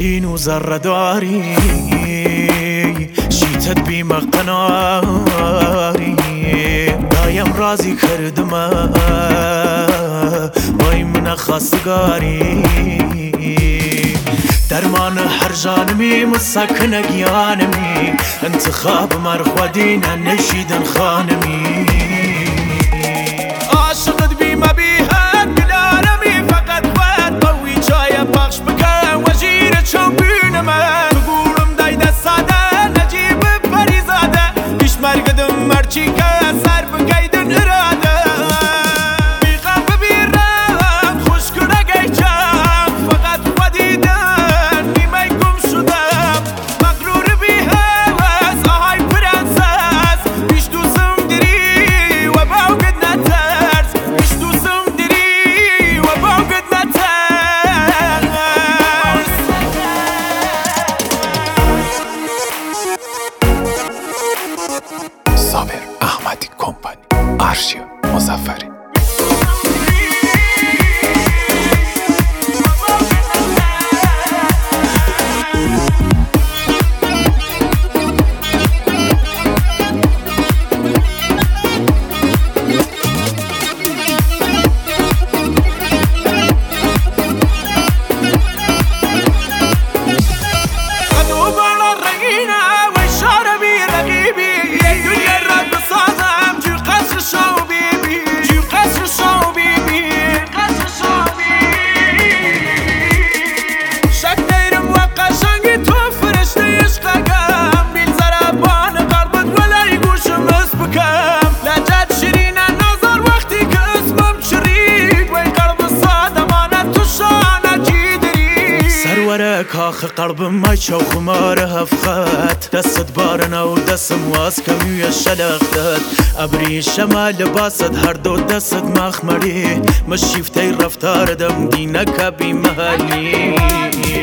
شیرین و زرداری شیتت بیمه قناری دایم رازی کردم وای من خواستگاری درمان هر جانمی مسکن گیانمی انتخاب مرخودین نشیدن خانمی عاشقت بیمه بیهد بلارمی فقط خود قوی جای بخش بکن وزیر چوبین من بگورم دایده ساده نجیب فریزاده بیش مرگدم مرچی که سر بگیدن اراده بیغم ببیرم خوش کنه گیچم فقط خودیدن نیمه گم شدم مغرور بیهوز آهای پرنسس بیش دوزم دری و باوگد نترس بیش دوزم دری و باوگد نترس صابر احمدی کمپانی آرشیو مظفری کاخ قلبم ما چو خمار هفخت دست بارنا و دستم واس کمیو شلختت ابری شمال لباست هر دو دست مخمری مشیفتی رفتار دم دینک بی محلی